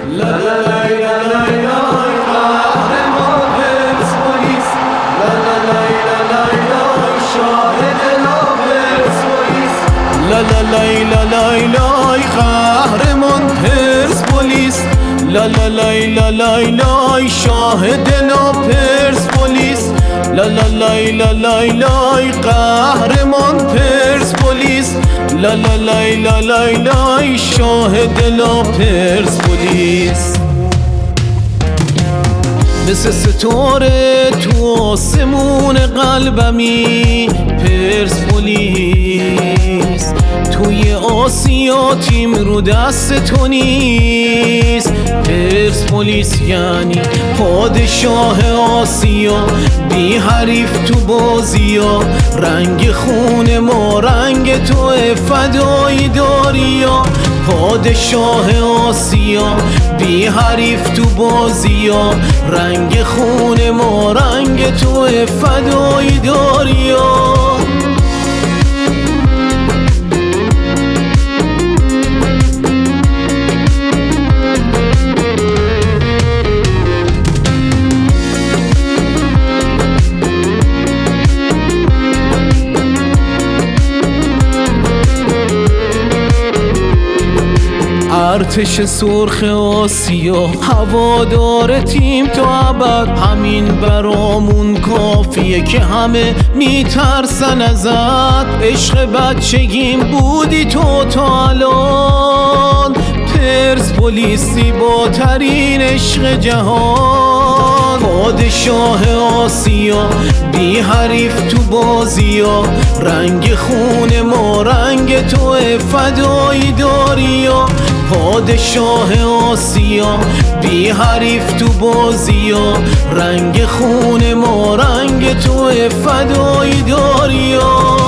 لا لا لا لا لا لا قهرمان پرسپولیس، لا لا لا لا لا شاهد پرسپولیس، لا لا لا لا لا قهرمان پرسپولیس، لا لا لا لا لا شاهد پرسپولیس، لا لا لا لا لا قهرمان پرسپولیس، لا لا لا لا لا شاهد پرسپولیس. مثل ستاره تو آسمون قلبمی پرسپولیس، توی آسیا تیم رو دست تو نیست. پرسپولیس یعنی پادشاه آسیا، بی حریف تو بازیا، رنگ خون ما رنگ تو فدایی داریا. پادشاه آسیا، بی حریف تو بازیا، رنگ خون ما رنگ تو فدایی داریا. ارتش سرخ آسیا هوادار تیم تا ابد، همین برامون کافیه که همه میترسن ازت. عشق بچگیم بودی تو تا الان، پرسپولیس زیباترین عشق جهان. پادشاه آسیا، بی حریف تو بازیا، رنگ خون ما رنگ تو فدایی داریا. پادشاه آسیا، بی حریف تو بازیا، رنگ خون ما رنگ تو فدایی داریا.